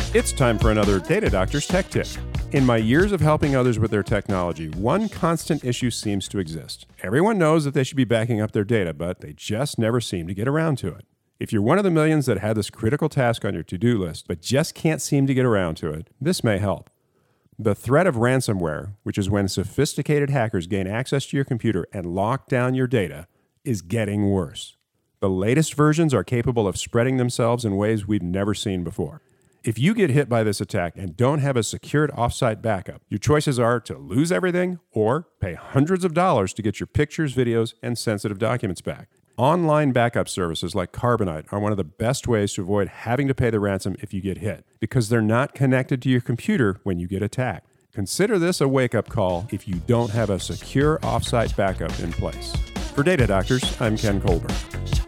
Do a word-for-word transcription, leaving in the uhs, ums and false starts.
It's time for another Data Doctor's Tech Tip. In my years of helping others with their technology, one constant issue seems to exist. Everyone knows that they should be backing up their data, but they just never seem to get around to it. If you're one of the millions that had this critical task on your to-do list, but just can't seem to get around to it, this may help. The threat of ransomware, which is when sophisticated hackers gain access to your computer and lock down your data, is getting worse. The latest versions are capable of spreading themselves in ways we've never seen before. If you get hit by this attack and don't have a secured offsite backup, your choices are to lose everything or pay hundreds of dollars to get your pictures, videos, and sensitive documents back. Online backup services like Carbonite are one of the best ways to avoid having to pay the ransom if you get hit, because they're not connected to your computer when you get attacked. Consider this a wake-up call if you don't have a secure offsite backup in place. For Data Doctors, I'm Ken Colburn.